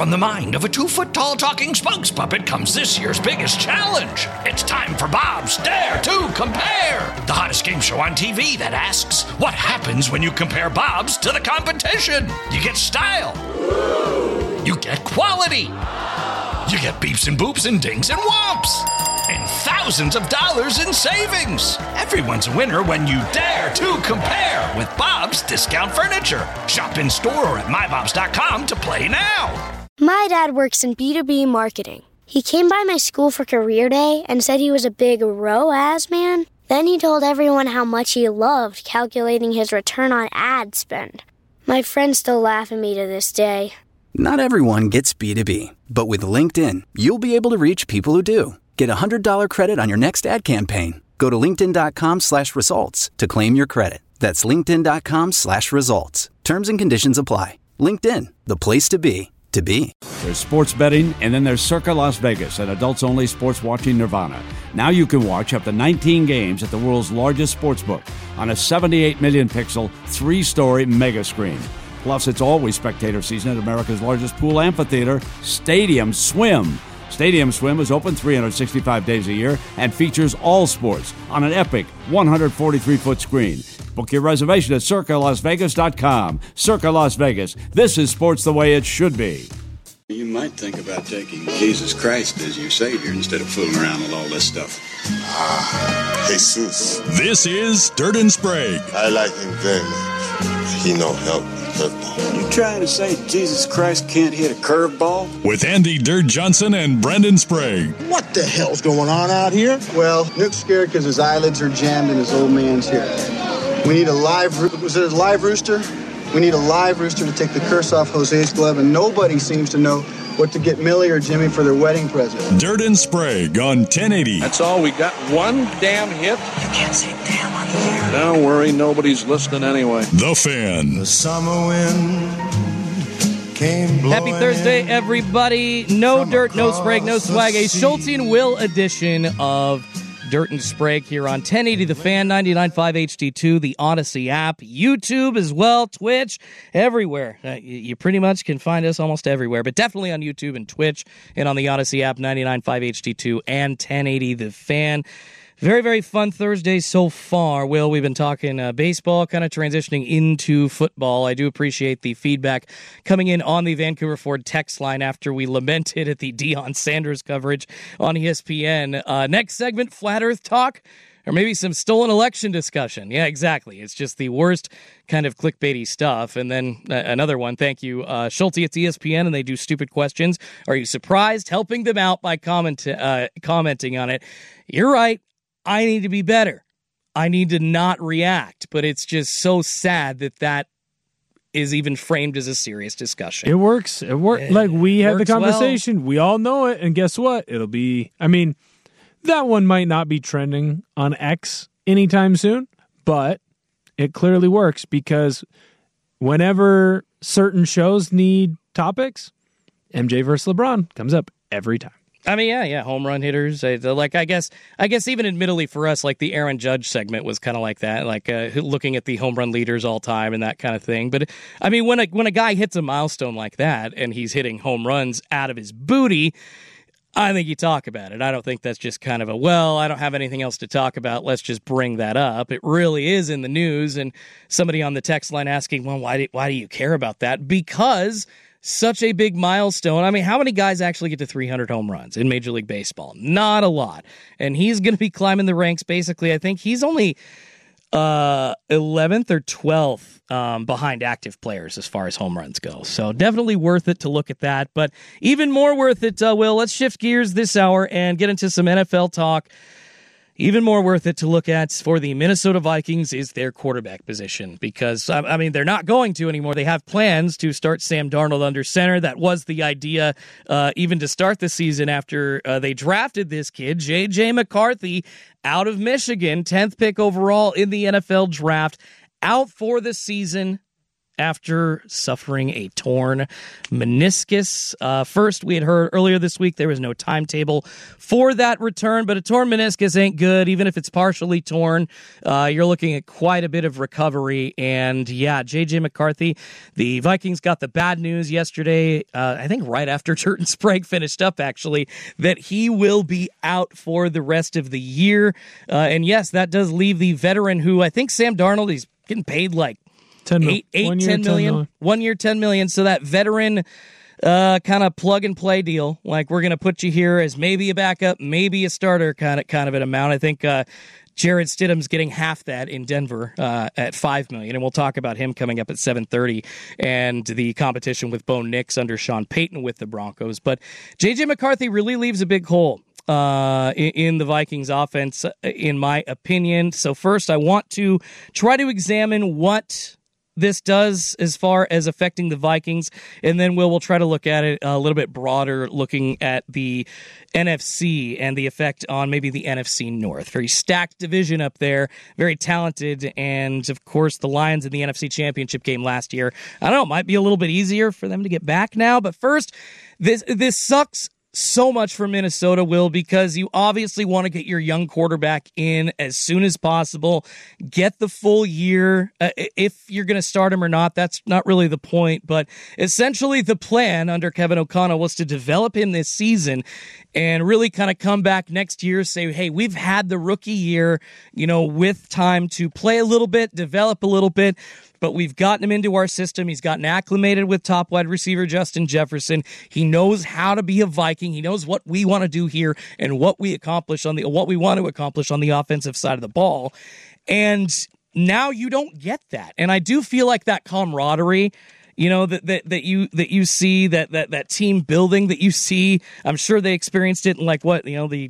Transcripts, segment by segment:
from the mind of a 2-foot-tall talking spokes puppet comes this year's biggest challenge. It's time for Bob's Dare to Compare, the hottest game show on TV that asks, what happens when you compare Bob's to the competition? You get style. You get quality. You get beeps and boops and dings and whomps. And thousands of dollars in savings. Everyone's a winner when you dare to compare with Bob's Discount Furniture. Shop in store or at mybobs.com to play now. My dad works in B2B marketing. He came by my school for career day and said he was a big ROAS man. Then he told everyone how much he loved calculating his return on ad spend. My friends still laugh at me to this day. Not everyone gets B2B, but with LinkedIn, you'll be able to reach people who do. Get a $100 credit on your next ad campaign. Go to linkedin.com/results to claim your credit. That's linkedin.com/results. Terms and conditions apply. LinkedIn, the place to be, to be. There's sports betting, and then there's Circa Las Vegas, an adults-only sports watching nirvana. Now you can watch up to 19 games at the world's largest sportsbook on a 78 million pixel, 3-story mega screen. Plus, it's always spectator season at America's largest pool amphitheater, Stadium Swim. Stadium Swim is open 365 days a year and features all sports on an epic 143-foot screen. Book your reservation at CircaLasVegas.com. Circa Las Vegas. This is sports the way it should be. You might think about taking Jesus Christ as your Savior instead of fooling around with all this stuff. Jesus. This is Dirt and Sprague. I like him very much. He know help me curveball. You trying to say Jesus Christ can't hit a curveball? With Andy Dirt Johnson and Brendan Sprague. What the hell's going on out here? Well, Nick's scared because his eyelids are jammed and his old man's here. We need a live rooster? We need a live rooster to take the curse off Jose's glove, and nobody seems to know what to get Millie or Jimmy for their wedding present. Dirt and Sprague on 1080. That's all. We got one damn hit. You can't say damn on the air. Don't worry, nobody's listening anyway. The Fan. The summer wind came blowing. Happy Thursday, everybody. No Dirt, no Sprague, no swag. A Schulte and Will edition of Dirt and Sprague here on 1080 The Fan, 99.5 HD2, the Odyssey app, YouTube as well, Twitch, everywhere. You pretty much can find us almost everywhere, but definitely on YouTube and Twitch and on the Odyssey app, 99.5 HD2 and 1080 The Fan. Very, very fun Thursday so far. Will, we've been talking baseball, kind of transitioning into football. I do appreciate the feedback coming in on the Vancouver Ford text line after we lamented at the Deion Sanders coverage on ESPN. Next segment, Flat Earth talk, or maybe some stolen election discussion. Yeah, exactly. It's just the worst kind of clickbaity stuff. And then another one, thank you, Schulte. It's ESPN, and they do stupid questions. Are you surprised? Helping them out by commenting on it. You're right. I need to be better. I need to not react, but it's just so sad that is even framed as a serious discussion. It works. Like, we had the conversation. Well. We all know it, and guess what? It'll be, that one might not be trending on X anytime soon, but it clearly works because whenever certain shows need topics, MJ versus LeBron comes up every time. Yeah, home run hitters. Like, I guess even admittedly for us, like the Aaron Judge segment was kind of like that, like looking at the home run leaders all time and that kind of thing. But when a guy hits a milestone like that and he's hitting home runs out of his booty, I think you talk about it. I don't think that's just kind of I don't have anything else to talk about. Let's just bring that up. It really is in the news. And somebody on the text line asking, well, why do you care about that? Because such a big milestone. How many guys actually get to 300 home runs in Major League Baseball? Not a lot. And he's going to be climbing the ranks. Basically, I think he's only 11th or 12th behind active players as far as home runs go. So definitely worth it to look at that. But even more worth it, Will, let's shift gears this hour and get into some NFL talk. Even more worth it to look at for the Minnesota Vikings is their quarterback position because, they're not going to anymore. They have plans to start Sam Darnold under center. That was the idea even to start the season after they drafted this kid, J.J. McCarthy, out of Michigan, 10th pick overall in the NFL draft, out for the season after suffering a torn meniscus. First, we had heard earlier this week there was no timetable for that return, but a torn meniscus ain't good. Even if it's partially torn, you're looking at quite a bit of recovery. And yeah, J.J. McCarthy, the Vikings got the bad news yesterday, I think right after Turton Sprague finished up, actually, that he will be out for the rest of the year. And yes, that does leave the veteran who I think Sam Darnold, he's getting paid like 10 million. 1 year, $10 million. So that veteran kind of plug and play deal. Like, we're going to put you here as maybe a backup, maybe a starter kind of an amount. I think Jared Stidham's getting half that in Denver at $5 million, and we'll talk about him coming up at 7:30 and the competition with Bo Nix under Sean Payton with the Broncos. But J.J. McCarthy really leaves a big hole in the Vikings offense, in my opinion. So first, I want to try to examine what this does as far as affecting the Vikings, and then we'll try to look at it a little bit broader, looking at the NFC and the effect on maybe the NFC North. Very stacked division up there, very talented, and of course the Lions in the NFC Championship game last year. I don't know, it might be a little bit easier for them to get back now, but first, this sucks so much for Minnesota, Will, because you obviously want to get your young quarterback in as soon as possible, get the full year. If you're going to start him or not, that's not really the point, but essentially the plan under Kevin O'Connell was to develop him this season and really kind of come back next year, say, hey, we've had the rookie year, with time to play a little bit, develop a little bit, but we've gotten him into our system. He's gotten acclimated with top wide receiver Justin Jefferson. He knows how to be a Viking. He knows what we want to do here and what we want to accomplish on the offensive side of the ball. And now you don't get that. And I do feel like that camaraderie, that you see, that team building that you see. I'm sure they experienced it in the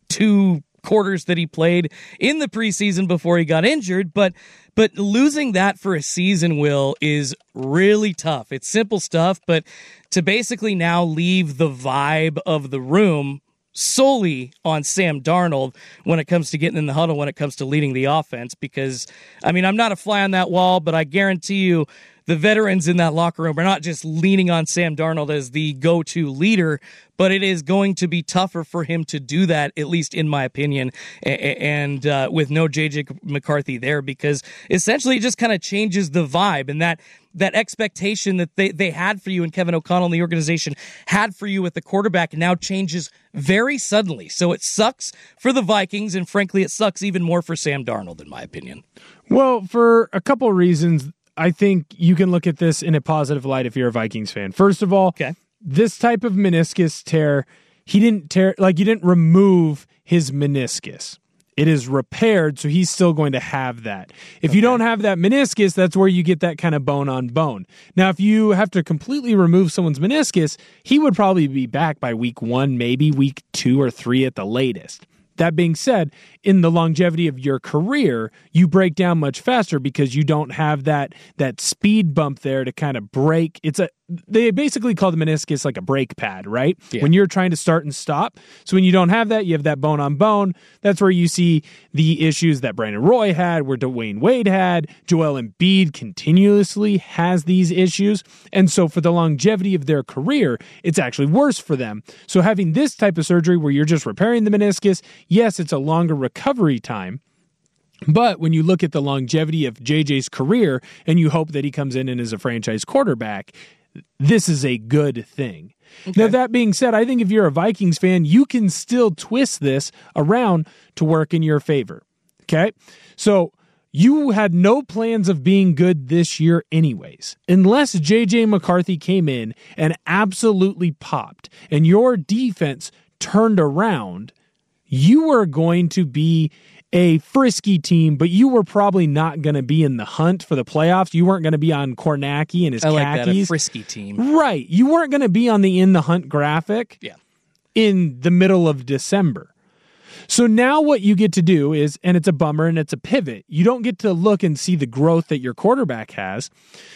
2 quarters that he played in the preseason before he got injured, but losing that for a season, Will, is really tough. It's simple stuff, but to basically now leave the vibe of the room solely on Sam Darnold when it comes to getting in the huddle, when it comes to leading the offense, because, I'm not a fly on that wall, but I guarantee you the veterans in that locker room are not just leaning on Sam Darnold as the go-to leader, but it is going to be tougher for him to do that, at least in my opinion, and with no J.J. McCarthy there, because essentially it just kind of changes the vibe, and that expectation that they had for you and Kevin O'Connell and the organization had for you with the quarterback now changes very suddenly. So it sucks for the Vikings, and frankly, it sucks even more for Sam Darnold, in my opinion. Well, for a couple of reasons, I think you can look at this in a positive light if you're a Vikings fan. First of all, this type of meniscus tear, you didn't remove his meniscus. It is repaired, so he's still going to have that. If you don't have that meniscus, that's where you get that kind of bone on bone. Now, if you have to completely remove someone's meniscus, he would probably be back by week 1, maybe week 2 or 3 at the latest. That being said, in the longevity of your career, you break down much faster because you don't have that speed bump there to kind of break. They basically call the meniscus like a brake pad, right? Yeah. When you're trying to start and stop. So when you don't have that, you have that bone on bone. That's where you see the issues that Brandon Roy had, where Dwayne Wade had. Joel Embiid continuously has these issues. And so for the longevity of their career, it's actually worse for them. So having this type of surgery where you're just repairing the meniscus, yes, it's a longer recovery time. But when you look at the longevity of JJ's career and you hope that he comes in and is a franchise quarterback, this is a good thing. Okay. Now, that being said, I think if you're a Vikings fan, you can still twist this around to work in your favor. Okay? So you had no plans of being good this year anyways. Unless J.J. McCarthy came in and absolutely popped and your defense turned around, you were going to be a frisky team, but you were probably not going to be in the hunt for the playoffs. You weren't going to be on Kornacki and his khakis. Like that, a frisky team. Right. You weren't going to be on the in the hunt graphic in the middle of December. So now what you get to do is, and it's a bummer and it's a pivot, you don't get to look and see the growth that your quarterback has.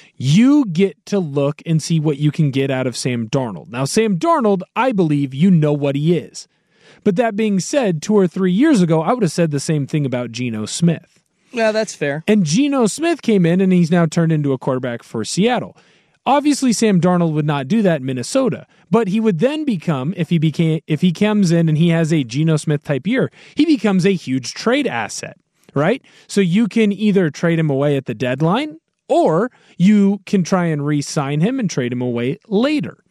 You get to look and see what you can get out of Sam Darnold. Now, Sam Darnold, I believe you know what he is. But that being said, 2 or 3 years ago, I would have said the same thing about Geno Smith. Yeah, that's fair. And Geno Smith came in, and he's now turned into a quarterback for Seattle. Obviously, Sam Darnold would not do that in Minnesota, but he would then become, if he comes in and he has a Geno Smith type year, he becomes a huge trade asset, right? So you can either trade him away at the deadline, or you can try and re-sign him and trade him away later.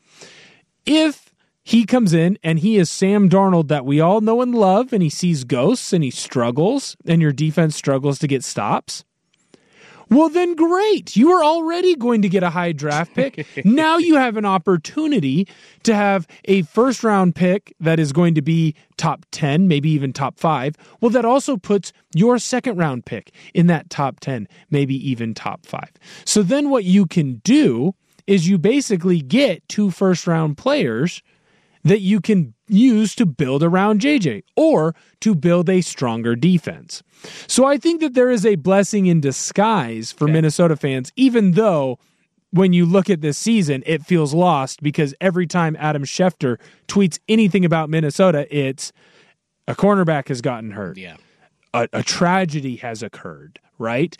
If he comes in and he is Sam Darnold that we all know and love, and he sees ghosts and he struggles, and your defense struggles to get stops, well, then great. You are already going to get a high draft pick. Now you have an opportunity to have a first-round pick that is going to be top 10, maybe even top 5. Well, that also puts your second-round pick in that top 10, maybe even top 5. So then what you can do is you basically get 2 first-round players that you can use to build around JJ or to build a stronger defense. So I think that there is a blessing in disguise for Minnesota fans, even though when you look at this season, it feels lost because every time Adam Schefter tweets anything about Minnesota, it's a cornerback has gotten hurt. Yeah. A tragedy has occurred, right?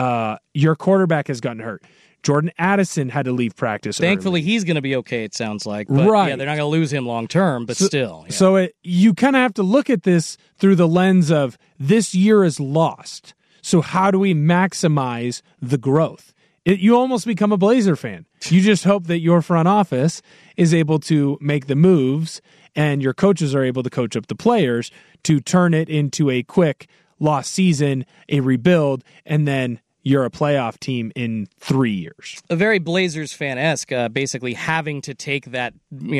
Your quarterback has gotten hurt. Jordan Addison had to leave practice Thankfully, early. he's going to be okay, it sounds like. But right. Yeah, they're not going to lose him long term, but still. Yeah. So you kind of have to look at this through the lens of this year is lost. So how do we maximize the growth? You almost become a Blazer fan. You just hope that your front office is able to make the moves and your coaches are able to coach up the players to turn it into a quick lost season, a rebuild, and then you're a playoff team in 3 years. A very Blazers fan-esque, basically having to take that,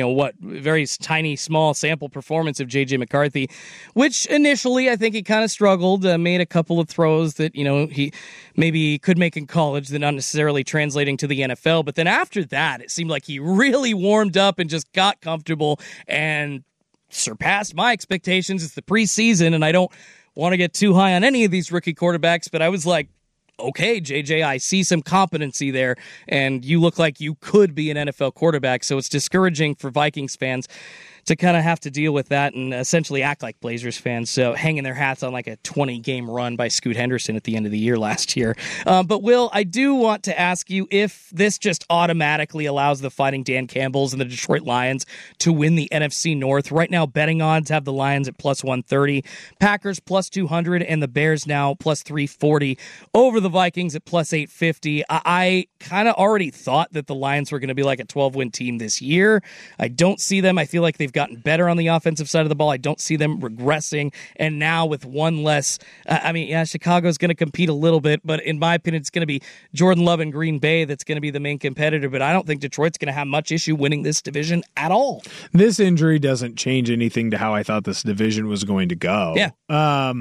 very tiny, small sample performance of J.J. McCarthy, which initially I think he kind of struggled, made a couple of throws that, he maybe could make in college that not necessarily translating to the NFL. But then after that, it seemed like he really warmed up and just got comfortable and surpassed my expectations. It's the preseason, and I don't want to get too high on any of these rookie quarterbacks, but I was like, okay, JJ, I see some competency there, and you look like you could be an NFL quarterback, so it's discouraging for Vikings fans to kind of have to deal with that and essentially act like Blazers fans, so hanging their hats on like a 20-game run by Scoot Henderson at the end of the year last year. But Will, I do want to ask you if this just automatically allows the Fighting Dan Campbells and the Detroit Lions to win the NFC North. Right now, betting odds have the Lions at plus 130, Packers plus 200, and the Bears now plus 340 over the Vikings at plus 850. I kind of already thought that the Lions were going to be like a 12-win team this year. I don't see them. I feel like they've gotten better on the offensive side of the ball. I don't see them regressing. And now with one less, Chicago's going to compete a little bit, but in my opinion, it's going to be Jordan Love and Green Bay that's going to be the main competitor. But I don't think Detroit's going to have much issue winning this division at all. This injury doesn't change anything to how I thought this division was going to go. Yeah.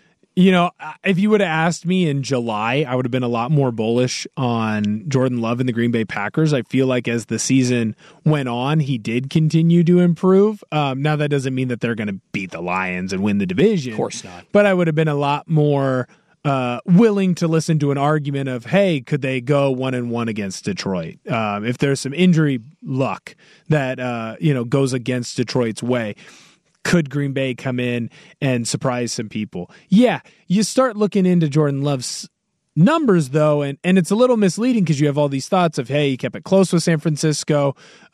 If you would have asked me in July, I would have been a lot more bullish on Jordan Love and the Green Bay Packers. I feel like as the season went on, he did continue to improve. Now, that doesn't mean that they're going to beat the Lions and win the division. Of course not. But I would have been a lot more willing to listen to an argument of, hey, could they go 1-1 against Detroit? If there's some injury luck that goes against Detroit's way, could Green Bay come in and surprise some people? Yeah, you start looking into Jordan Love's numbers, though, and it's a little misleading because you have all these thoughts of, hey, he kept it close with San Francisco.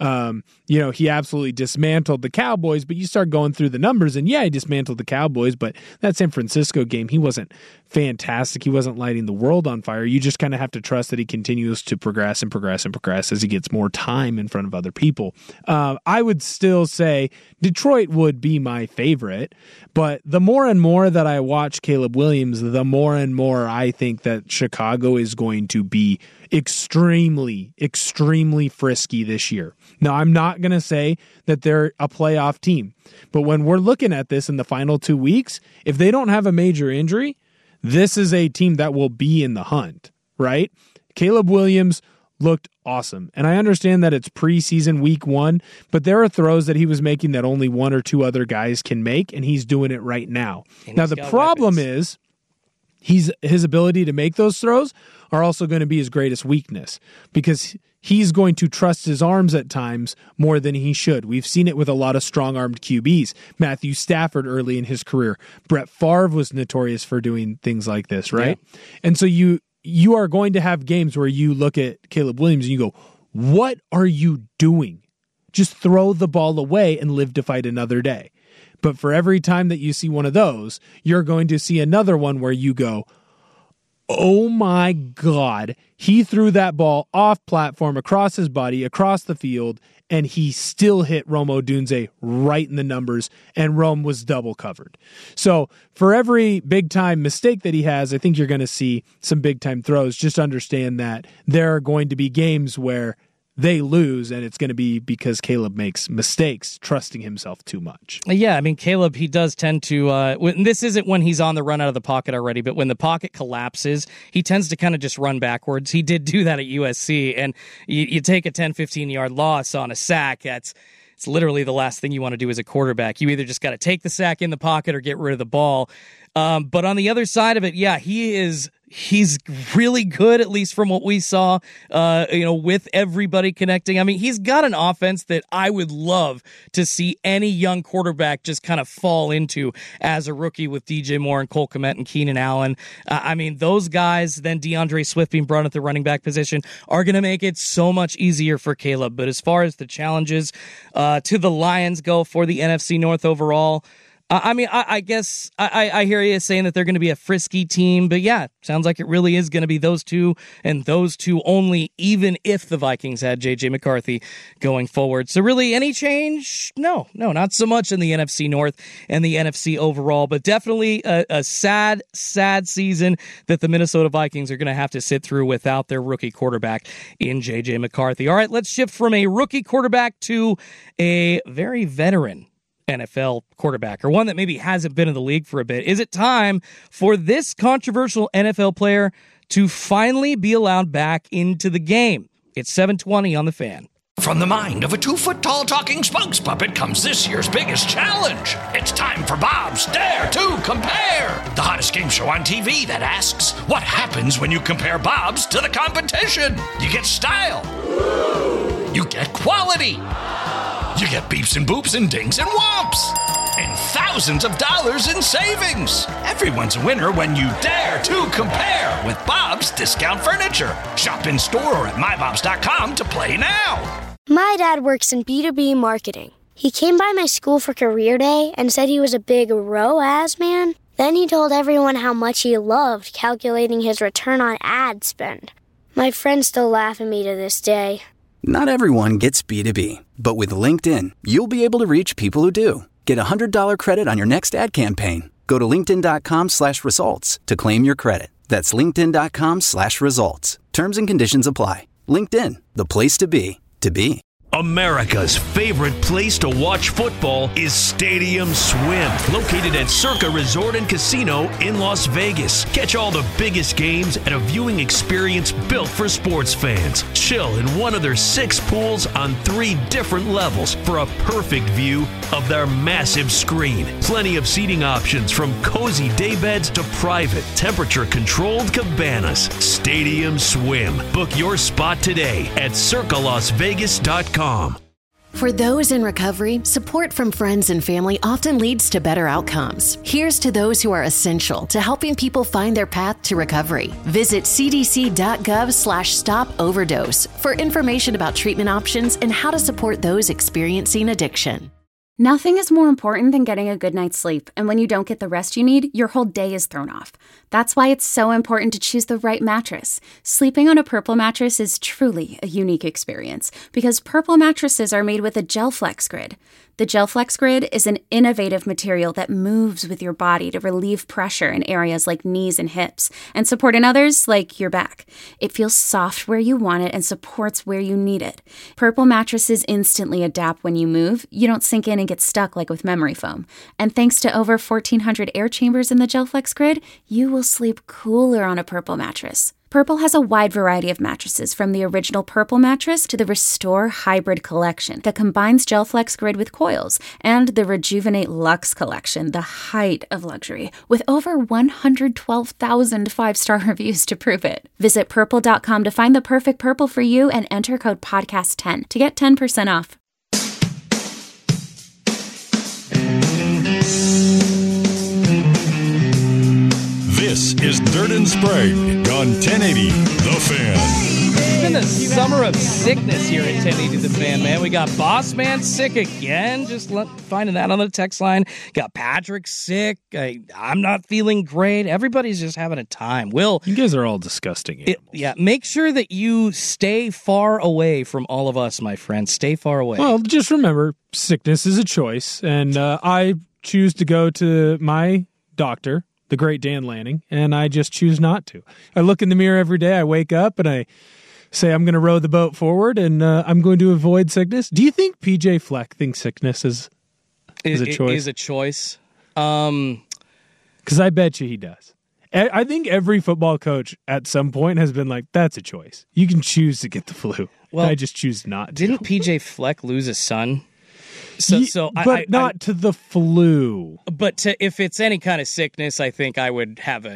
He absolutely dismantled the Cowboys, but you start going through the numbers, and yeah, he dismantled the Cowboys, but that San Francisco game, he wasn't fantastic. He wasn't lighting the world on fire. You just kind of have to trust that he continues to progress as he gets more time in front of other people. I would still say Detroit would be my favorite, but the more and more that I watch Caleb Williams, the more and more I think that Chicago is going to be extremely, extremely frisky this year. Now, I'm not going to say that they're a playoff team, but when we're looking at this in the final 2 weeks, if they don't have a major injury, this is a team that will be in the hunt, right? Caleb Williams looked awesome. And I understand that it's preseason week 1, but there are throws that he was making that only 1 or 2 other guys can make, and he's doing it right now. Now, the problem is his ability to make those throws are also going to be his greatest weakness, because he's going to trust his arms at times more than he should. We've seen it with a lot of strong-armed QBs. Matthew Stafford early in his career. Brett Favre was notorious for doing things like this, right? Yeah. And so you are going to have games where you look at Caleb Williams and you go, what are you doing? Just throw the ball away and live to fight another day. But for every time that you see one of those, you're going to see another one where you go, oh my God, he threw that ball off platform, across his body, across the field, and he still hit Rome Odunze right in the numbers, and Rome was double covered. So for every big-time mistake that he has, I think you're going to see some big-time throws. Just understand that there are going to be games where they lose, and it's going to be because Caleb makes mistakes, trusting himself too much. Yeah, I mean, Caleb, he does tend to, this isn't when he's on the run out of the pocket already, but when the pocket collapses, he tends to kind of just run backwards. He did do that at USC, and you take a 10, 15-yard loss on a sack, it's literally the last thing you want to do as a quarterback. You either just got to take the sack in the pocket or get rid of the ball. But on the other side of it, yeah, he's really good, at least from what we saw, with everybody connecting. I mean, he's got an offense that I would love to see any young quarterback just kind of fall into as a rookie with DJ Moore and Cole Kmet and Keenan Allen. I mean, those guys, then DeAndre Swift being brought at the running back position, are going to make it so much easier for Caleb. But as far as the challenges to the Lions go for the NFC North overall, I guess I hear you saying that they're going to be a frisky team, but yeah, sounds like it really is going to be those two and those two only, even if the Vikings had J.J. McCarthy going forward. So really, any change? No, not so much in the NFC North and the NFC overall, but definitely a sad season that the Minnesota Vikings are going to have to sit through without their rookie quarterback in J.J. McCarthy. All right, let's shift from a rookie quarterback to a very veteran NFL quarterback, or one that maybe hasn't been in the league for a bit. Is it time for this controversial NFL player to finally be allowed back into the game? It's 7:20 on The Fan. From the mind of a 2-foot-tall talking spokes puppet comes this year's biggest challenge. It's time for Bob's Dare to Compare, the hottest game show on TV that asks, what happens when you compare Bob's to the competition? You get style. You get quality. You get beeps and boops and dings and whomps. And thousands of dollars in savings. Everyone's a winner when you dare to compare with Bob's Discount Furniture. Shop in store or at mybobs.com to play now. My dad works in B2B marketing. He came by my school for career day and said he was a big ROAS man. Then he told everyone how much he loved calculating his return on ad spend. My friends still laugh at me to this day. Not everyone gets B2B, but with LinkedIn, you'll be able to reach people who do. Get a $100 credit on your next ad campaign. Go to linkedin.com/results to claim your credit. That's linkedin.com/results. Terms and conditions apply. LinkedIn, the place to be, to be. America's favorite place to watch football is Stadium Swim, located at Circa Resort and Casino in Las Vegas. Catch all the biggest games at a viewing experience built for sports fans. Chill in one of their 6 pools on 3 different levels for a perfect view of their massive screen. Plenty of seating options from cozy daybeds to private, temperature-controlled cabanas. Stadium Swim. Book your spot today at circalasvegas.com. For those in recovery, support from friends and family often leads to better outcomes. Here's to those who are essential to helping people find their path to recovery. Visit cdc.gov/stop-overdose for information about treatment options and how to support those experiencing addiction. Nothing is more important than getting a good night's sleep, and when you don't get the rest you need, your whole day is thrown off. That's why it's so important to choose the right mattress. Sleeping on a Purple mattress is truly a unique experience because Purple mattresses are made with a GelFlex Grid. The GelFlex Grid is an innovative material that moves with your body to relieve pressure in areas like knees and hips and support in others like your back. It feels soft where you want it and supports where you need it. Purple mattresses instantly adapt when you move. You don't sink in and get stuck like with memory foam. And thanks to over 1,400 air chambers in the GelFlex Grid, you will sleep cooler on a Purple mattress. Purple has a wide variety of mattresses, from the original Purple mattress to the Restore Hybrid collection that combines GelFlex Grid with coils, and the Rejuvenate Luxe collection, the height of luxury, with over 112,000 five-star reviews to prove it. Visit Purple.com to find the perfect Purple for you and enter code podcast10 to get 10% off. This is Dirt and Sprague on 1080 The Fan. It's been a summer of sickness here at 1080 The Fan, man. We got Boss Man sick again. Just finding that on the text line. Got Patrick sick. I'm not feeling great. Everybody's just having a time. Will, you guys are all disgusting animals. Make sure that you stay far away from all of us, my friends. Stay far away. Well, just remember, sickness is a choice, and I choose to go to my doctor, the great Dan Lanning, and I just choose not to. I look in the mirror every day, I wake up, and I say I'm going to row the boat forward, and I'm going to avoid sickness. Do you think PJ Fleck thinks sickness is a choice? Is a choice. Because I bet you he does. I think every football coach at some point has been like, that's a choice. You can choose to get the flu. Well, I just choose not to. Didn't PJ Fleck lose a son? But not to the flu. But if it's any kind of sickness, I think I would have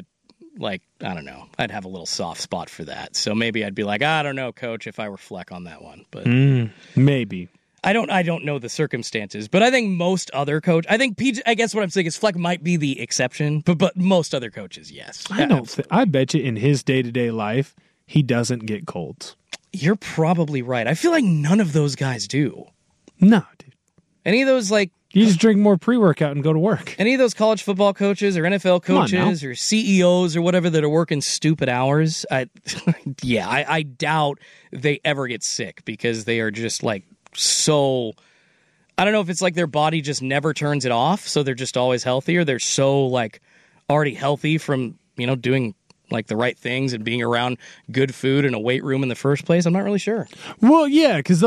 I'd have a little soft spot for that. So maybe I'd be like, I don't know, coach, if I were Fleck on that one. But maybe. I don't know the circumstances, but I think most other I guess what I'm saying is Fleck might be the exception, but most other coaches, yes. I bet you in his day-to-day life, he doesn't get colds. You're probably right. I feel like none of those guys do. No, dude. Any of those, you just drink more pre-workout and go to work. Any of those college football coaches or NFL coaches or CEOs or whatever that are working stupid hours, I doubt they ever get sick because they are just so, I don't know if it's their body just never turns it off, so they're just always healthy, or they're so already healthy from, doing the right things and being around good food in a weight room in the first place. I'm not really sure. Well, yeah, because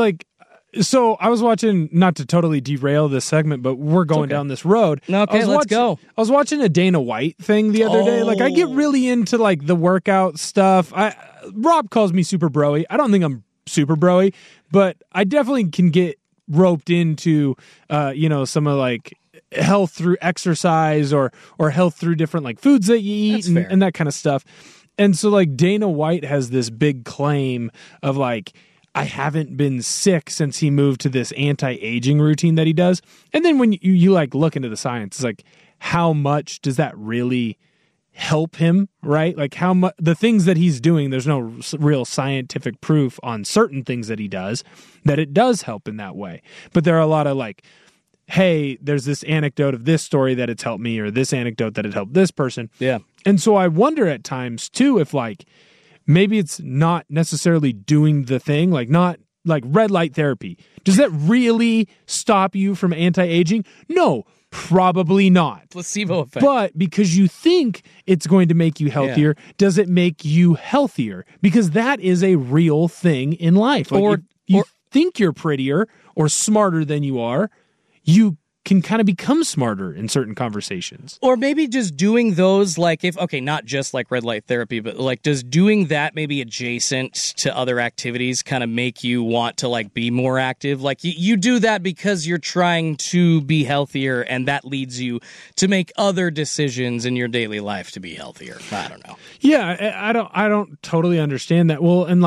so I was watching, not to totally derail this segment, but we're going down this road. Okay, let's go. I was watching a Dana White thing the other day. I get really into the workout stuff. Rob calls me super broy. I don't think I'm super broy, but I definitely can get roped into, some of health through exercise or health through different foods that you eat and that kind of stuff. And so Dana White has this big claim of I haven't been sick since he moved to this anti-aging routine that he does. And then when you look into the science, it's how much does that really help him, right? How much the things that he's doing, there's no real scientific proof on certain things that he does that it does help in that way. But there are a lot of hey, there's this anecdote of this story that it's helped me, or this anecdote that it helped this person. Yeah. And so I wonder at times too if maybe it's not necessarily doing the thing, not red light therapy. Does that really stop you from anti-aging? No, probably not. Placebo effect. But because you think it's going to make you healthier, does it make you healthier? Because that is a real thing in life. If you think you're prettier or smarter than you are, you can kind of become smarter in certain conversations. Or maybe just doing those not just red light therapy, but does doing that maybe adjacent to other activities kind of make you want to be more active? You do that because you're trying to be healthier, and that leads you to make other decisions in your daily life to be healthier. I don't know. Yeah, I don't totally understand that. Well, and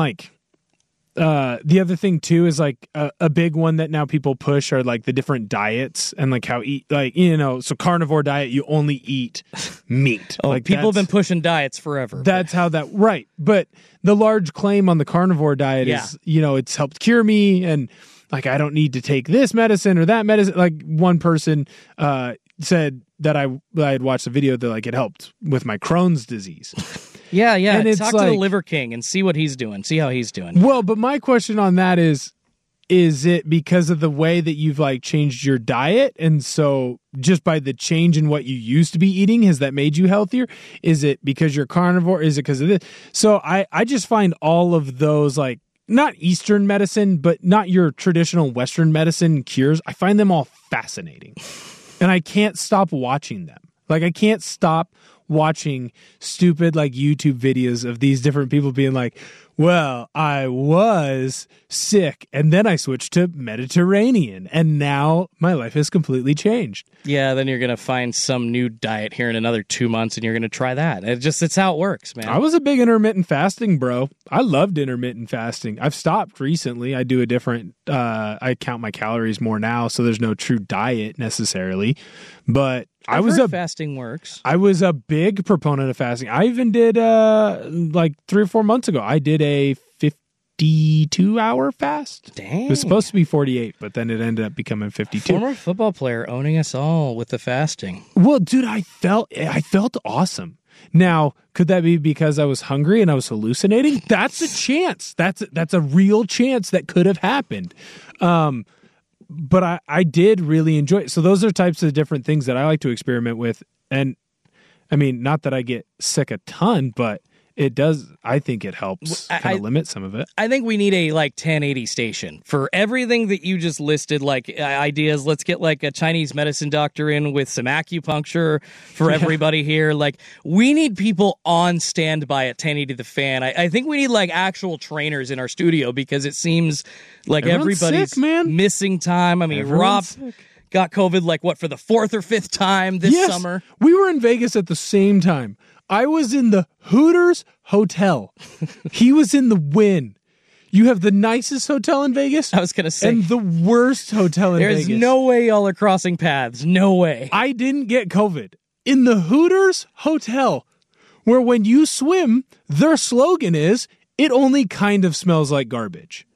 the other thing too is a big one that now people push are the different diets and how so carnivore diet, you only eat meat. People have been pushing diets forever. That's how that, right. But the large claim on the carnivore diet is, it's helped cure me, and I don't need to take this medicine or that medicine. One person said that I had watched a video that it helped with my Crohn's disease. Yeah. And talk to the Liver King and see what he's doing. See how he's doing. Well, but my question on that is it because of the way that you've changed your diet? And so just by the change in what you used to be eating, has that made you healthier? Is it because you're carnivore? Is it because of this? So I just find all of those not Eastern medicine, but not your traditional Western medicine cures. I find them all fascinating. And I can't stop watching them. I can't stop watching stupid like YouTube videos of these different people being like, well, I was sick and then I switched to Mediterranean and now my life has completely changed. Yeah, then you're going to find some new diet here in another 2 months and you're going to try that. It's how it works, man. I was a big intermittent fasting bro. I loved intermittent fasting. I've stopped recently. I do a different, I count my calories more now, so there's no true diet necessarily. But I've heard fasting works. I was a big proponent of fasting. I even did like 3 or 4 months ago. I did a 52-hour fast. Dang. It was supposed to be 48, but then it ended up becoming 52. Former football player owning us all with the fasting. Well, dude, I felt awesome. Now, could that be because I was hungry and I was hallucinating? That's a chance. That's a real chance that could have happened. But I did really enjoy it. So those are types of different things that I like to experiment with. And I mean, not that I get sick a ton, but it does. I think it helps kind of limit some of it. I think we need a 1080 station for everything that you just listed, like ideas. Let's get like a Chinese medicine doctor in with some acupuncture for everybody here. Like we need people on standby at 1080 The Fan. I think we need like actual trainers in our studio because it seems like everybody's sick, man. Missing time. I mean, Rob got COVID for the 4th or 5th time this summer. We were in Vegas at the same time. I was in the Hooters Hotel. He was in the Wynn. You have the nicest hotel in Vegas. I was going to say. And the worst hotel in Vegas. There's no way y'all are crossing paths. No way. I didn't get COVID. In the Hooters Hotel, where when you swim, their slogan is, it only kind of smells like garbage.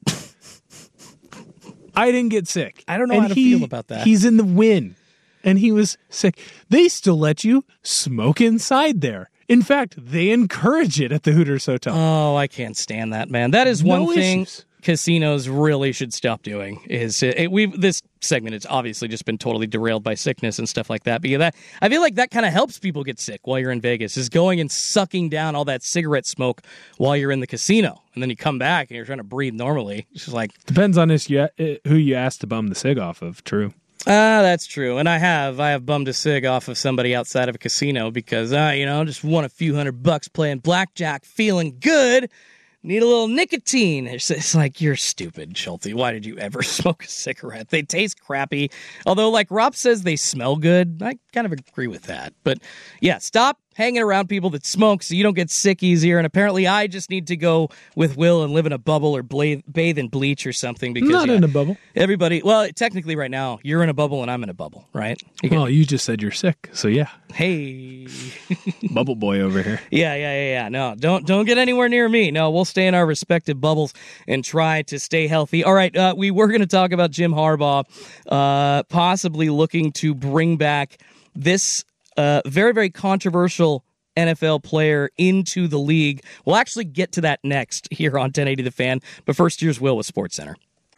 I didn't get sick. I don't know how to feel about that. He's in the Wynn, and he was sick. They still let you smoke inside there. In fact, they encourage it at the Hooters Hotel. Oh, I can't stand that, man. That is one thing casinos really should stop doing. This segment has obviously just been totally derailed by sickness and stuff like that. But I feel like that kind of helps people get sick while you're in Vegas, is going and sucking down all that cigarette smoke while you're in the casino. And then you come back and you're trying to breathe normally. It's just like... Depends on who you asked to bum the cig off of, true. That's true. And I have bummed a cig off of somebody outside of a casino because, just won a few $100 playing blackjack, feeling good. Need a little nicotine. It's like, you're stupid, Schulte. Why did you ever smoke a cigarette? They taste crappy. Although, like Rob says, they smell good. I kind of agree with that. But yeah, stop hanging around people that smoke so you don't get sick easier. And apparently I just need to go with Will and live in a bubble or bathe in bleach or something. Because not in a bubble. Everybody, well, technically right now, you're in a bubble and I'm in a bubble, right? You just said you're sick, so yeah. Hey. Bubble boy over here. Yeah. No, don't get anywhere near me. No, we'll stay in our respective bubbles and try to stay healthy. All right, we were going to talk about Jim Harbaugh possibly looking to bring back this very, very controversial NFL player into the league. We'll actually get to that next here on 1080 The Fan. But first, here's Will with SportsCenter.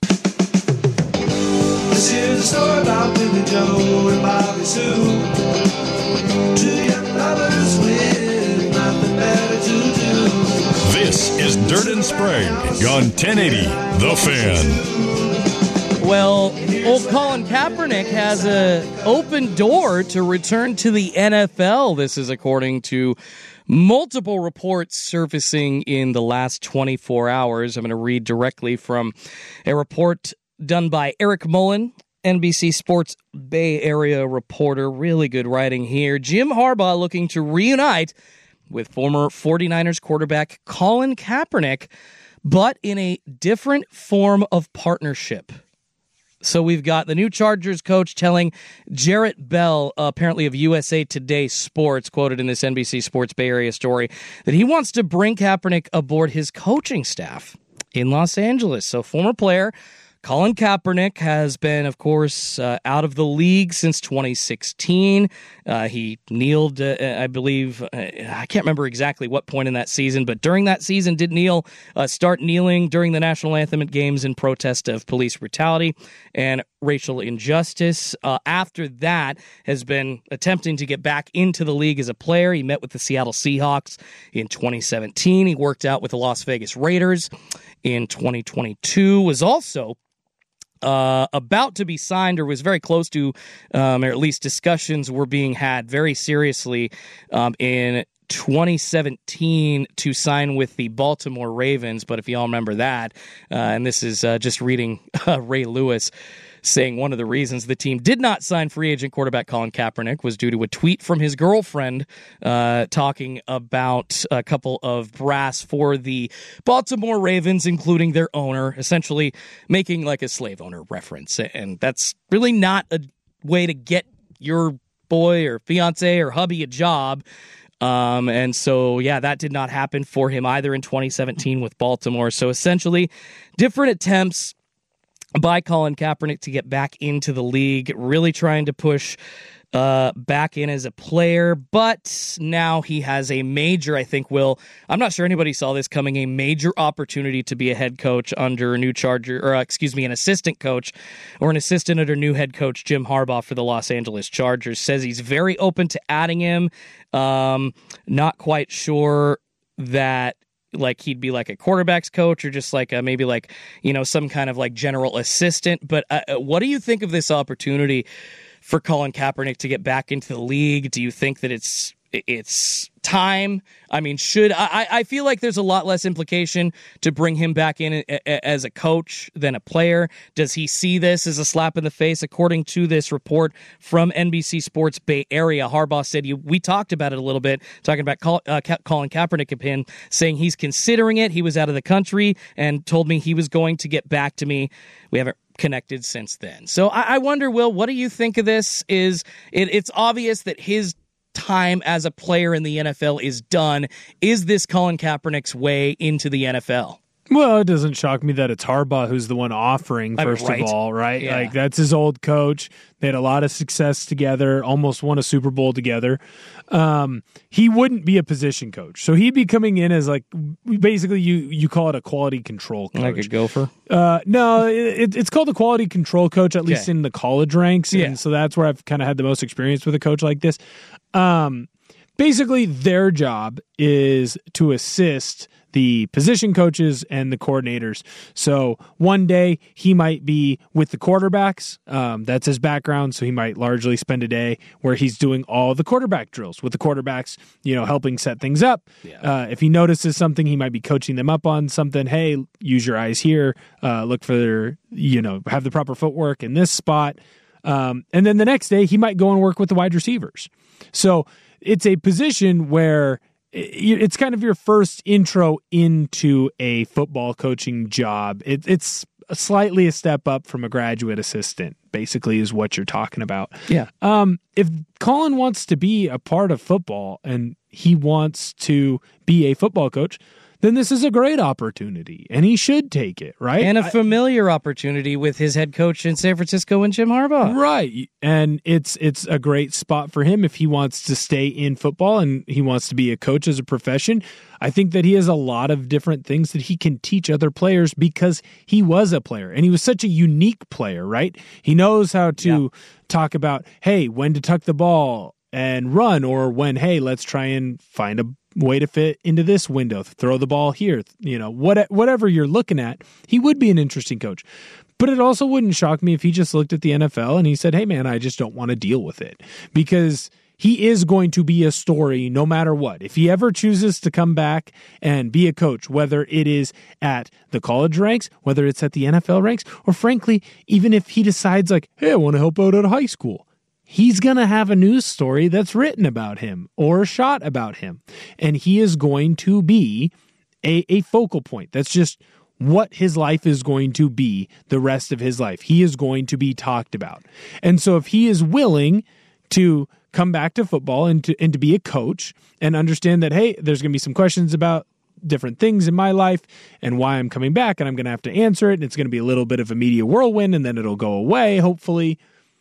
This is a story about Billy Joe and Bobby Sue. Two young lovers with nothing better to do. This is Dirt and Sprague on 1080 The Fan. Well, old Colin Kaepernick has an open door to return to the NFL. This is according to multiple reports surfacing in the last 24 hours. I'm going to read directly from a report done by Eric Mullen, NBC Sports Bay Area reporter. Really good writing here. Jim Harbaugh looking to reunite with former 49ers quarterback Colin Kaepernick, but in a different form of partnership. So we've got the new Chargers coach telling Jarrett Bell, apparently of USA Today Sports, quoted in this NBC Sports Bay Area story, that he wants to bring Kaepernick aboard his coaching staff in Los Angeles. So former player Colin Kaepernick has been, of course, out of the league since 2016. He kneeled, I believe, I can't remember exactly what point in that season, but during that season did start kneeling during the national anthem at games in protest of police brutality and racial injustice. After that, has been attempting to get back into the league as a player. He met with the Seattle Seahawks in 2017. He worked out with the Las Vegas Raiders in 2022. Was also about to be signed or was very close to, or at least discussions were being had very seriously in 2017 to sign with the Baltimore Ravens. But if you all remember that, and this is just reading Ray Lewis saying one of the reasons the team did not sign free agent quarterback Colin Kaepernick was due to a tweet from his girlfriend talking about a couple of brass for the Baltimore Ravens, including their owner, essentially making like a slave owner reference. And that's really not a way to get your boy or fiance or hubby a job. And so, yeah, that did not happen for him either in 2017 with Baltimore. So essentially, different attempts by Colin Kaepernick to get back into the league, really trying to push back in as a player, but now he has a major, I think, I'm not sure anybody saw this coming, a major opportunity to be a head coach under a new an assistant coach or an assistant under new head coach Jim Harbaugh for the Los Angeles Chargers. Says he's very open to adding him. Not quite sure that like he'd be like a quarterback's coach or just like maybe like, some kind of like general assistant. But what do you think of this opportunity for Colin Kaepernick to get back into the league? Do you think that it's time? I mean, I feel like there's a lot less implication to bring him back in as a coach than a player. Does he see this as a slap in the face? According to this report from NBC Sports Bay Area, Harbaugh said, we talked about it a little bit, talking about Colin Kaepernick opinion, saying he's considering it. He was out of the country and told me he was going to get back to me. We haven't connected since then. So I wonder, Will, what do you think of this? It's obvious that his time as a player in the NFL is done. Is this Colin Kaepernick's way into the NFL? Well, it doesn't shock me that it's Harbaugh who's the one offering, first of all, right? Yeah. Like, that's his old coach. They had a lot of success together, almost won a Super Bowl together. He wouldn't be a position coach. So he'd be coming in as, like, basically you call it a quality control coach. Like a gopher? No, it's called a quality control coach, at least in the college ranks. Yeah. And so that's where I've kind of had the most experience with a coach like this. Basically, their job is to assist the position coaches and the coordinators. So one day he might be with the quarterbacks. That's his background. So he might largely spend a day where he's doing all the quarterback drills with the quarterbacks, helping set things up. Yeah. If he notices something, he might be coaching them up on something. Hey, use your eyes here. Look for their, have the proper footwork in this spot. And then the next day he might go and work with the wide receivers. So it's a position where it's kind of your first intro into a football coaching job. It's slightly a step up from a graduate assistant, basically, is what you're talking about. Yeah. If Colin wants to be a part of football and he wants to be a football coach, then this is a great opportunity, and he should take it, right? And a familiar opportunity with his head coach in San Francisco and Jim Harbaugh. Right, and it's a great spot for him if he wants to stay in football and he wants to be a coach as a profession. I think that he has a lot of different things that he can teach other players because he was a player, and he was such a unique player, right? He knows how to talk about, hey, when to tuck the ball and run, or when, hey, let's try and find a way to fit into this window, throw the ball here, whatever you're looking at, he would be an interesting coach. But it also wouldn't shock me if he just looked at the NFL and he said, hey man, I just don't want to deal with it, because he is going to be a story no matter what. If he ever chooses to come back and be a coach, whether it is at the college ranks, whether it's at the NFL ranks, or frankly, even if he decides like, hey, I want to help out at high school, he's going to have a news story that's written about him or shot about him. And he is going to be a focal point. That's just what his life is going to be the rest of his life. He is going to be talked about. And so if he is willing to come back to football and to be a coach and understand that, hey, there's going to be some questions about different things in my life and why I'm coming back, and I'm going to have to answer it, and it's going to be a little bit of a media whirlwind, and then it'll go away, hopefully,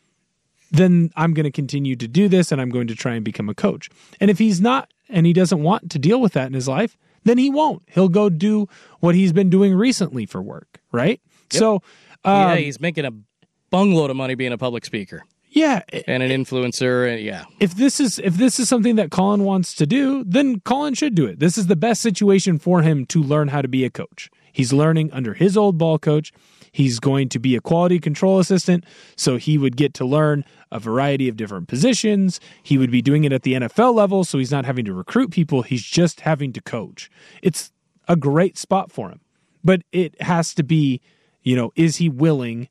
then I'm going to continue to do this and I'm going to try and become a coach. And if he's not, and he doesn't want to deal with that in his life, then he won't. He'll go do what he's been doing recently for work, right? Yep. So, he's making a bungload of money being a public speaker. Yeah. And an influencer, and yeah. If this is something that Colin wants to do, then Colin should do it. This is the best situation for him to learn how to be a coach. He's learning under his old ball coach. He's going to be a quality control assistant, so he would get to learn a variety of different positions. He would be doing it at the NFL level, so he's not having to recruit people. He's just having to coach. It's a great spot for him. But it has to be, is he willing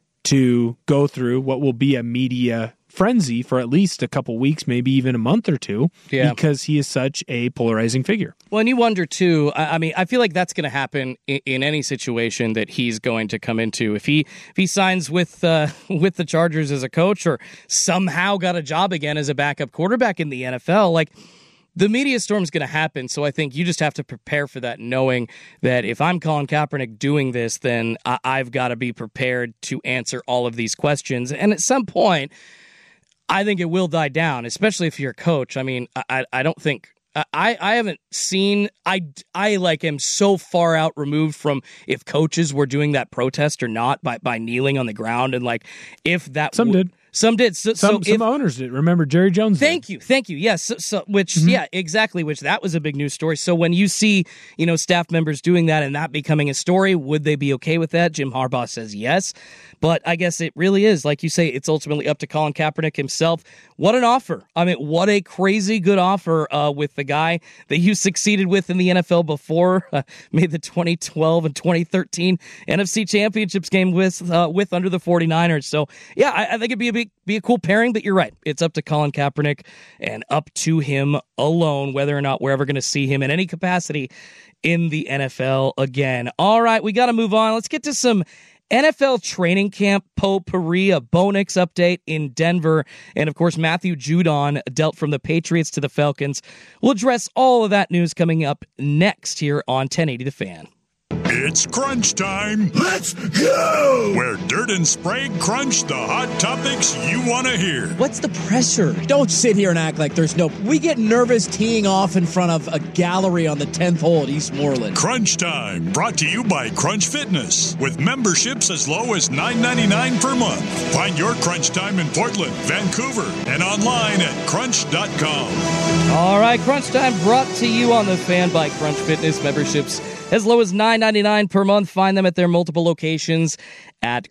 to go through what will be a media frenzy for at least a couple weeks, maybe even a month or two, because he is such a polarizing figure. Well, and you wonder, too, I feel like that's going to happen in any situation that he's going to come into. If he signs with the Chargers as a coach or somehow got a job again as a backup quarterback in the NFL, the media storm's going to happen, so I think you just have to prepare for that, knowing that if I'm Colin Kaepernick doing this, then I've got to be prepared to answer all of these questions. And at some point, I think it will die down, especially if you're a coach. I mean, I don't think... I haven't seen... I am so far out removed from if coaches were doing that protest or not by kneeling on the ground, and if that... Some did. Some did. Some owners did. Remember, Jerry Jones did. Thank you. Yes. Yeah, exactly. Which that was a big news story. So when you see, staff members doing that and that becoming a story, would they be okay with that? Jim Harbaugh says yes. But I guess it really is, like you say, it's ultimately up to Colin Kaepernick himself. What an offer. I mean, what a crazy good offer with the guy that you succeeded with in the NFL before, made the 2012 and 2013 NFC Championships game with under the 49ers. So, yeah, I think it'd be a cool pairing, but you're right. It's up to Colin Kaepernick and up to him alone whether or not we're ever going to see him in any capacity in the NFL again. All right, we got to move on. Let's get to some NFL training camp potpourri, a Bo Nix update in Denver, and of course Matthew Judon dealt from the Patriots to the Falcons. We'll address all of that news coming up next here on 1080 The Fan. It's crunch time. Let's go! Where Dirt and Sprague crunch the hot topics you want to hear. What's the pressure? Don't sit here and act like there's no... We get nervous teeing off in front of a gallery on the 10th hole at Eastmoreland. Crunch time, brought to you by Crunch Fitness, with memberships as low as $9.99 per month. Find your Crunch Time in Portland, Vancouver, and online at crunch.com. All right, Crunch Time brought to you on The Fan by Crunch Fitness. Memberships as low as $9.99 per month. Find them at their multiple locations at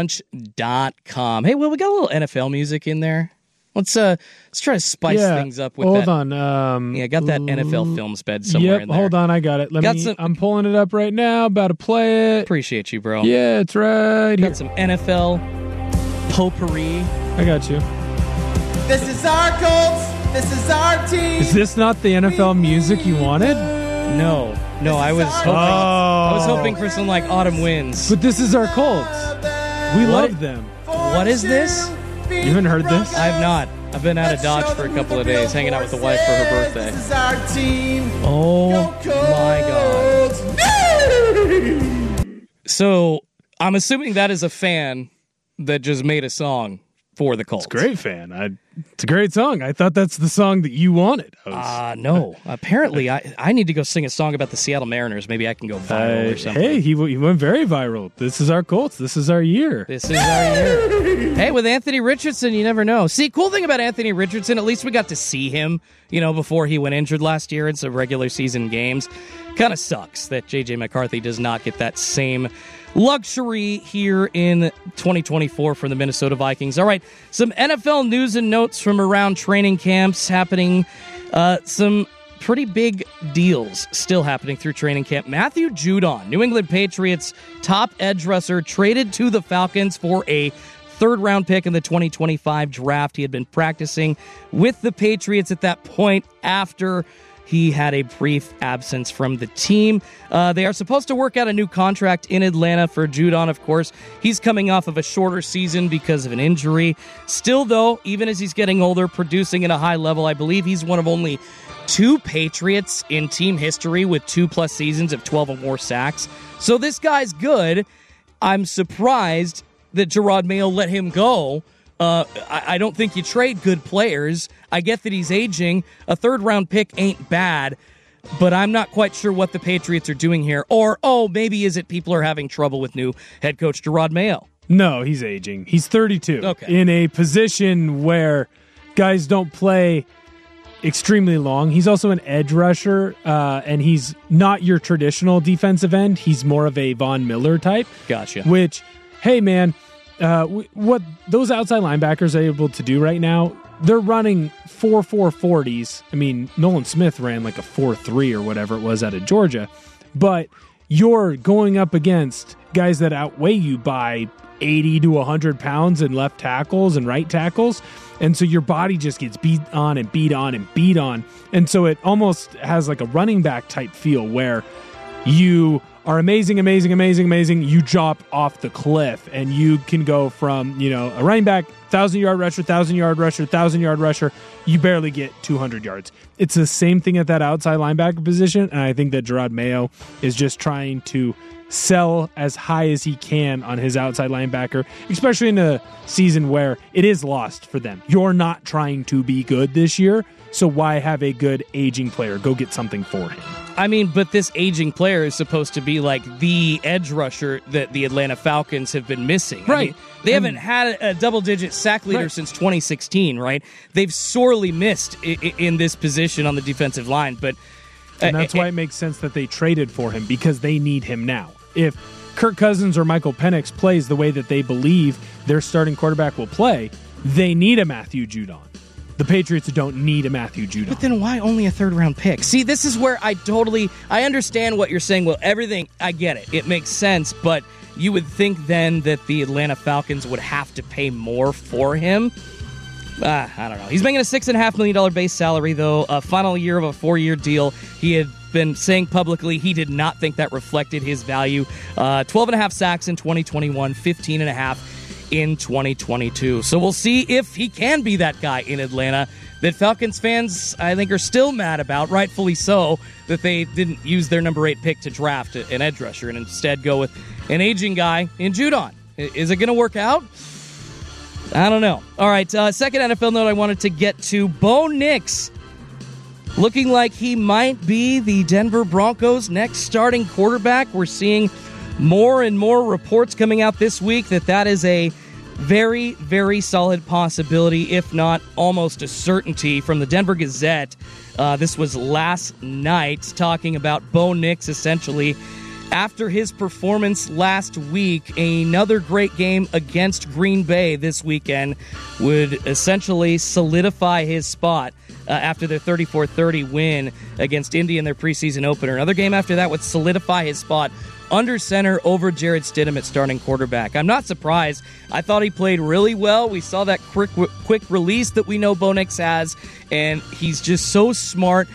crunch.com. Hey, Will, we got a little NFL music in there. Let's try to spice things up with that. Hold on. Got that NFL Films bed somewhere in there. Hold on, I got it. I'm pulling it up right now, about to play it. Appreciate you, bro. Yeah, it's right here. Got some NFL potpourri. I got you. This is our Colts. This is our team. Is this not the NFL music you wanted? No, I was hoping for some Autumn Winds. But this is our Colts. We love them. What is this? You haven't heard this? I have not. I've been out of Dodge for a couple of days, hanging out with the wife for her birthday. This is our team. Oh my God. So I'm assuming that is a fan that just made a song for the Colts. It's a great fan. It's a great song. I thought that's the song that you wanted. No. Apparently, I need to go sing a song about the Seattle Mariners. Maybe I can go viral or something. Hey, he went very viral. This is our Colts. This is our year. This is our year. Hey, with Anthony Richardson, you never know. See, cool thing about Anthony Richardson, at least we got to see him, before he went injured last year in some regular season games. Kind of sucks that J.J. McCarthy does not get that same luxury here in 2024 for the Minnesota Vikings. All right, some NFL news and notes from around training camps happening. Some pretty big deals still happening through training camp. Matthew Judon, New England Patriots top edge rusher, traded to the Falcons for a third-round pick in the 2025 draft. He had been practicing with the Patriots at that point after he had a brief absence from the team. They are supposed to work out a new contract in Atlanta for Judon, of course. He's coming off of a shorter season because of an injury. Still, though, even as he's getting older, producing at a high level, I believe he's one of only 2 Patriots in team history with 2+ seasons of 12 or more sacks. So this guy's good. I'm surprised that Jerod Mayo let him go. I don't think you trade good players. I get that he's aging. A third-round pick ain't bad, but I'm not quite sure what the Patriots are doing here. Or, maybe is it people are having trouble with new head coach Jerod Mayo? No, he's aging. He's 32. Okay. In a position where guys don't play extremely long. He's also an edge rusher, and he's not your traditional defensive end. He's more of a Von Miller type. Gotcha. Which, hey, man, what those outside linebackers are able to do right now, they're running 4.40s. I mean, Nolan Smith ran like a 4.3 or whatever it was out of Georgia. But you're going up against guys that outweigh you by 80 to 100 pounds in left tackles and right tackles. And so your body just gets beat on and beat on and beat on. And so it almost has like a running back type feel where you are amazing. You drop off the cliff and you can go from, a running back, 1,000-yard rusher, 1,000-yard rusher, 1,000-yard rusher. You barely get 200 yards. It's the same thing at that outside linebacker position. And I think that Gerard Mayo is just trying to sell as high as he can on his outside linebacker, especially in a season where it is lost for them. You're not trying to be good this year, so why have a good aging player? Go get something for him. I mean, but this aging player is supposed to be like the edge rusher that the Atlanta Falcons have been missing. Right. I mean, they haven't had a double-digit sack leader since 2016, right? They've sorely missed in this position on the defensive line, but... And that's why it makes sense that they traded for him, because they need him now. If Kirk Cousins or Michael Penix plays the way that they believe their starting quarterback will play, they need a Matthew Judon. The Patriots don't need a Matthew Judon. But then why only a third-round pick? See, this is where I understand what you're saying. Well, everything, I get it. It makes sense, but you would think then that the Atlanta Falcons would have to pay more for him. I don't know. He's making a $6.5 million base salary, though. A final year of a 4-year deal. He had been saying publicly he did not think that reflected his value. 12.5 sacks in 2021, 15.5 in 2022. So we'll see if he can be that guy in Atlanta that Falcons fans, I think, are still mad about, rightfully so, that they didn't use their number 8 pick to draft an edge rusher and instead go with an aging guy in Judon. Is it going to work out? I don't know. All right, second NFL note I wanted to get to. Bo Nix looking like he might be the Denver Broncos' next starting quarterback. We're seeing more and more reports coming out this week that is a very, very solid possibility, if not almost a certainty, from the Denver Gazette. This was last night, talking about Bo Nix essentially after his performance last week. Another great game against Green Bay this weekend would essentially solidify his spot after their 34-30 win against Indy in their preseason opener. Another game after that would solidify his spot under center over Jarrett Stidham at starting quarterback. I'm not surprised. I thought he played really well. We saw that quick release that we know Bo Nix has, and he's just so smart.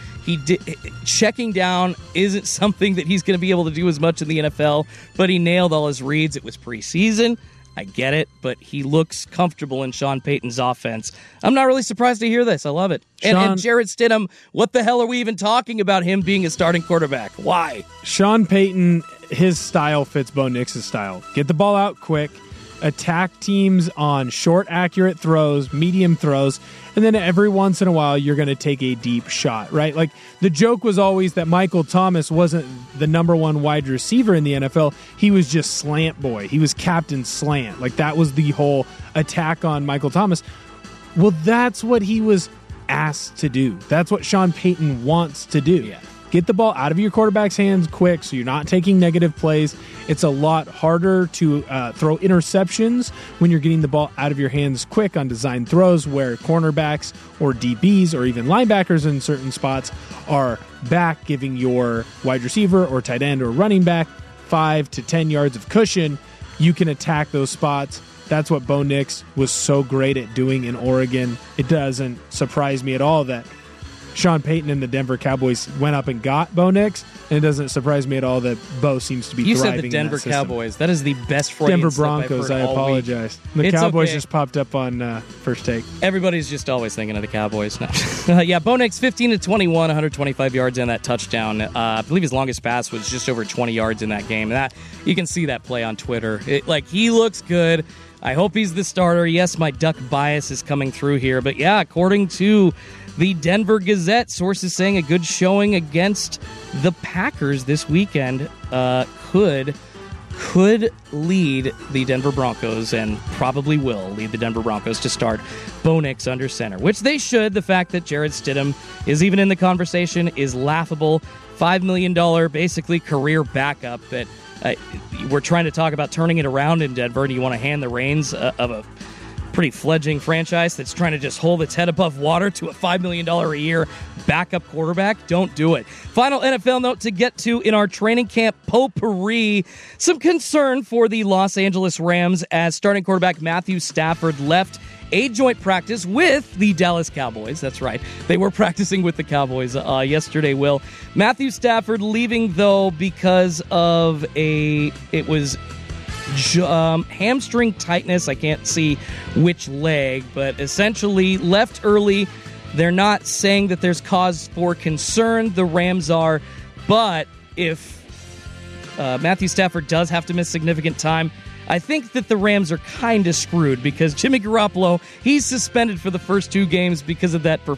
Checking down isn't something that he's going to be able to do as much in the NFL, but he nailed all his reads. It was preseason. I get it, but he looks comfortable in Sean Payton's offense. I'm not really surprised to hear this. I love it. And Jarrett Stidham, what the hell are we even talking about him being a starting quarterback? Why? Sean Payton, his style fits Bo Nix's style. Get the ball out quick, attack teams on short, accurate throws, medium throws, and then every once in a while you're going to take a deep shot, right? Like, the joke was always that Michael Thomas wasn't the number one wide receiver in the NFL. He was just slant boy. He was captain slant. Like, that was the whole attack on Michael Thomas. Well, that's what he was asked to do. That's what Sean Payton wants to do. Yeah. Get the ball out of your quarterback's hands quick so you're not taking negative plays. It's a lot harder to throw interceptions when you're getting the ball out of your hands quick on design throws where cornerbacks or DBs or even linebackers in certain spots are back, giving your wide receiver or tight end or running back 5 to 10 yards of cushion. You can attack those spots. That's what Bo Nix was so great at doing in Oregon. It doesn't surprise me at all that Sean Payton and the Denver Cowboys went up and got Bo Nix, and it doesn't surprise me at all that Bo seems to be thriving in that system. You said the Denver Cowboys. That is the best Freudian Denver slip I've Broncos, heard I apologize. All week. The Cowboys okay. just popped up on First Take. Everybody's just always thinking of the Cowboys. Yeah, Bo Nix, 15-21, 125 yards and that touchdown. I believe his longest pass was just over 20 yards in that game. That you can see that play on Twitter. He looks good. I hope he's the starter. Yes, my Duck bias is coming through here. But yeah, according to the Denver Gazette, sources saying a good showing against the Packers this weekend could could lead the Denver Broncos and probably will lead the Denver Broncos to start Bo Nix under center, which they should. The fact that Jarrett Stidham is even in the conversation is laughable. $5 million, basically career backup that we're trying to talk about turning it around in Denver, and you want to hand the reins of a pretty fledgling franchise that's trying to just hold its head above water to a $5 million a year backup quarterback. Don't do it. Final NFL note to get to in our training camp potpourri. Some concern for the Los Angeles Rams as starting quarterback Matthew Stafford left a joint practice with the Dallas Cowboys. That's right. They were practicing with the Cowboys yesterday, Will. Matthew Stafford leaving, though, because of hamstring tightness. I can't see which leg, but essentially left early. They're not saying that there's cause for concern. The Rams are. But if Matthew Stafford does have to miss significant time, I think that the Rams are kind of screwed because Jimmy Garoppolo, he's suspended for the first 2 games because of that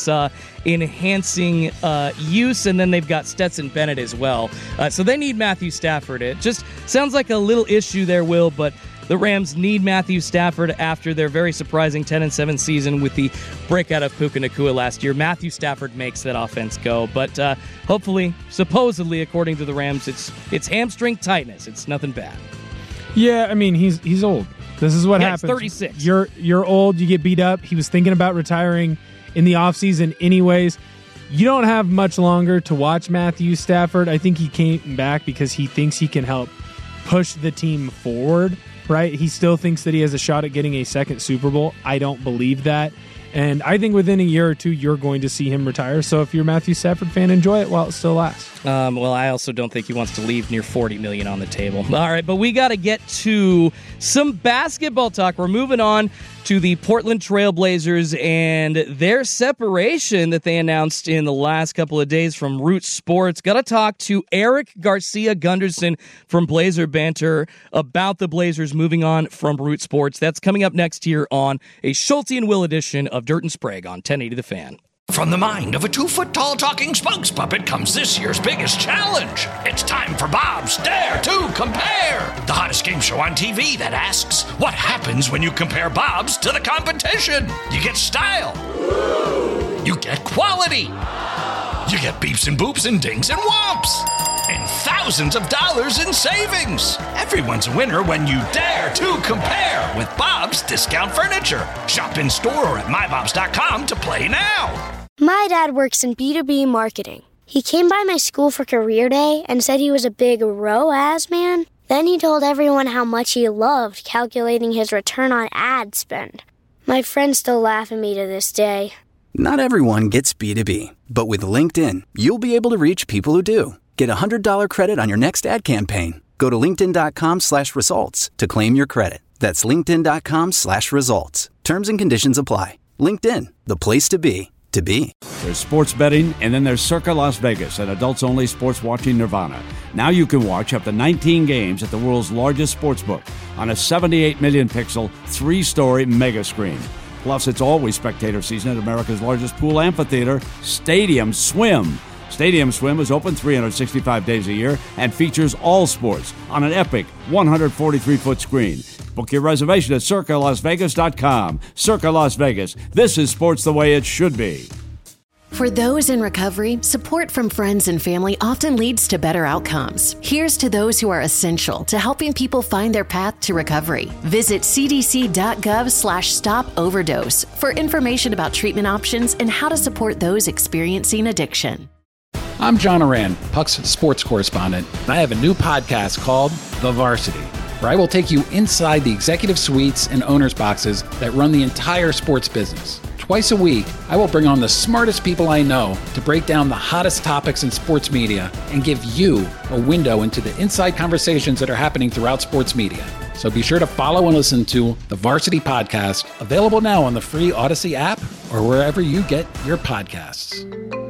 performance-enhancing use, and then they've got Stetson Bennett as well. So they need Matthew Stafford. It just sounds like a little issue there, Will, but the Rams need Matthew Stafford after their very surprising 10-7 season with the breakout of Puka Nacua last year. Matthew Stafford makes that offense go, but hopefully, supposedly, according to the Rams, it's hamstring tightness. It's nothing bad. Yeah, I mean, he's old. This is what happens. He's 36. You're old, you get beat up. He was thinking about retiring in the offseason anyways. You don't have much longer to watch Matthew Stafford. I think he came back because he thinks he can help push the team forward, right? He still thinks that he has a shot at getting a second Super Bowl. I don't believe that. And I think within a year or two, you're going to see him retire. So if you're a Matthew Stafford fan, enjoy it while it still lasts. Well, I also don't think he wants to leave near $40 million on the table. All right, but we got to get to some basketball talk. We're moving on to the Portland Trail Blazers and their separation that they announced in the last couple of days from Root Sports. Got to talk to Eric Garcia Gunderson from Blazer Banter about the Blazers moving on from Root Sports. That's coming up next here on a Schulte and Will edition of Dirt and Sprague on 1080 The Fan. From the mind of a 2-foot-tall talking spokes puppet comes this year's biggest challenge. It's time for Bob's Dare to Compare, the hottest game show on TV that asks, what happens when you compare Bob's to the competition? You get style. You get quality. You get beeps and boops and dings and whomps. And thousands of dollars in savings. Everyone's a winner when you dare to compare with Bob's Discount Furniture. Shop in store or at mybobs.com to play now. My dad works in B2B marketing. He came by my school for career day and said he was a big ROAS man. Then he told everyone how much he loved calculating his return on ad spend. My friends still laugh at me to this day. Not everyone gets B2B, but with LinkedIn, you'll be able to reach people who do. Get a $100 credit on your next ad campaign. Go to linkedin.com/results to claim your credit. That's linkedin.com/results. Terms and conditions apply. LinkedIn, the place to be. There's sports betting, and then there's Circa Las Vegas, an adults-only sports watching nirvana. Now you can watch up to 19 games at the world's largest sportsbook on a 78 million pixel, 3-story mega screen. Plus, it's always spectator season at America's largest pool amphitheater, Stadium Swim. Stadium Swim is open 365 days a year and features all sports on an epic 143-foot screen. Book your reservation at CircaLasVegas.com. Circa Las Vegas. This is sports the way it should be. For those in recovery, support from friends and family often leads to better outcomes. Here's to those who are essential to helping people find their path to recovery. Visit cdc.gov/stop-overdose for information about treatment options and how to support those experiencing addiction. I'm John Oran, Puck's sports correspondent, and I have a new podcast called The Varsity, where I will take you inside the executive suites and owners' boxes that run the entire sports business. Twice a week, I will bring on the smartest people I know to break down the hottest topics in sports media and give you a window into the inside conversations that are happening throughout sports media. So be sure to follow and listen to The Varsity Podcast, available now on the free Odyssey app or wherever you get your podcasts.